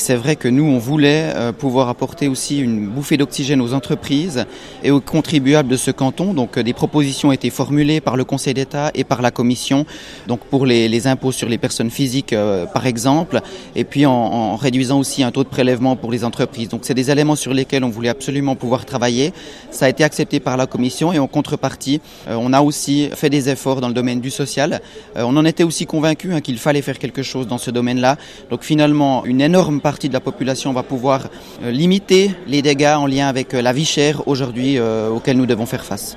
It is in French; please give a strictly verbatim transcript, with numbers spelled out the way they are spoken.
c'est vrai que nous, on voulait euh, pouvoir apporter aussi une bouffée d'oxygène aux entreprises et aux contribuables de ce canton. Donc, euh, des propositions ont été formulées par le Conseil d'État et par la Commission, donc pour les, les impôts sur les personnes physiques, euh, par exemple, et puis en, en réduisant aussi un taux de prélèvement pour les entreprises. Donc, c'est des éléments sur lesquels on voulait absolument pouvoir travailler. Ça a été accepté par la Commission et en contrepartie, euh, on a aussi fait des efforts dans le domaine du social. Euh, on en était aussi convaincus hein, qu'il fallait faire quelque chose dans ce domaine-là. Donc finalement, une énorme partie de la population va pouvoir euh, limiter les dégâts en lien avec euh, la vie chère aujourd'hui euh, auxquels nous devons faire face.